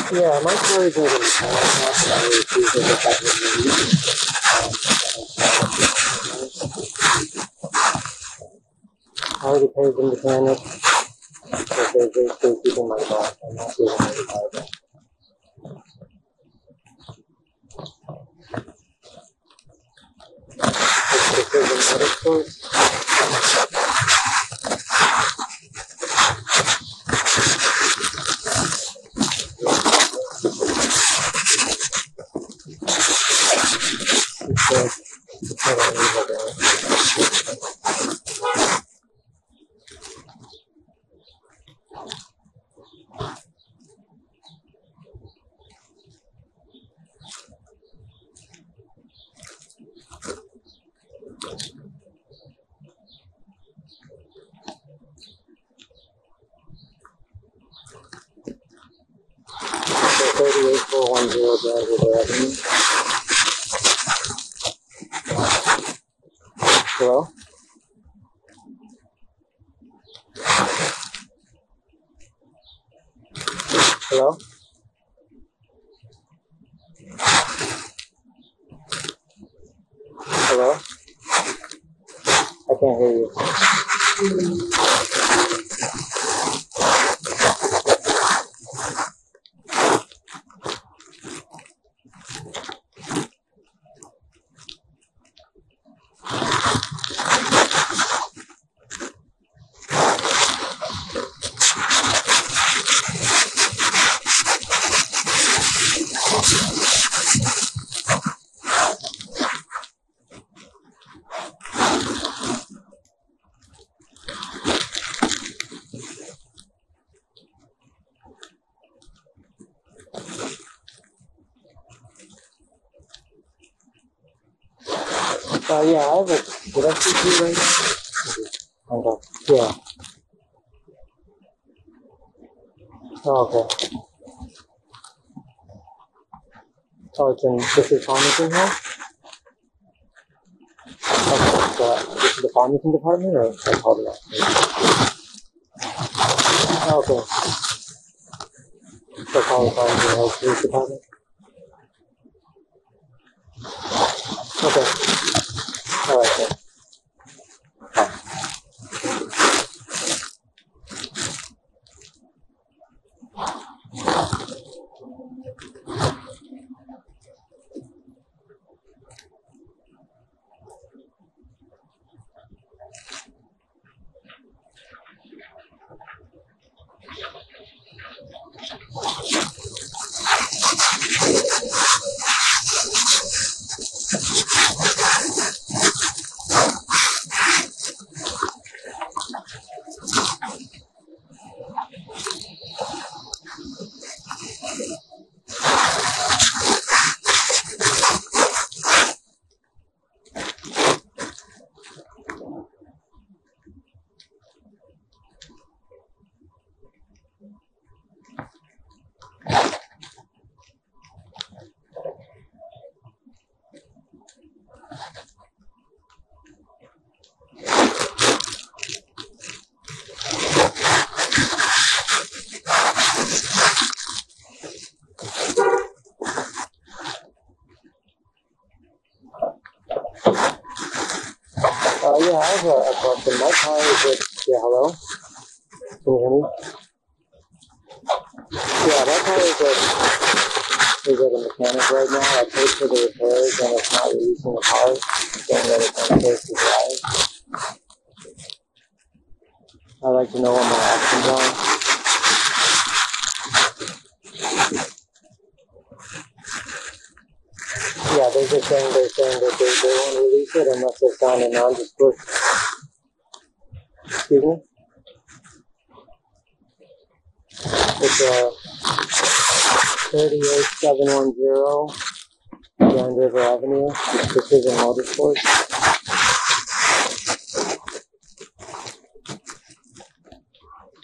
Yeah, my car is over the I already paid the mechanic, but they're still keeping my car. I'm not giving them the car back. It's Precision Motorsports. So 38410 Grand River Avenue. Hello? Hello? Hello? I can't hear you. Yeah, I have a, did I speak to you right now? Okay. Yeah. Oh, okay. Oh, this is Farmington Hall? Okay, so this is the Farmington department, or I called it out? Oh, okay. So call the Farmington Hall Police Department? Okay. Alright, then. Yeah, I have a question. My car is at, yeah, hello? Can you hear me? Yeah, my car is at a mechanic right now. I paid for the repairs and it's not releasing the car, saying that it's unsafe to drive. I'd like to know what my options are. Yeah, they're just saying that they won't release it unless they sign a non-disclosure. Excuse me? It's 38710 Grand River Avenue, Precision Motorsports.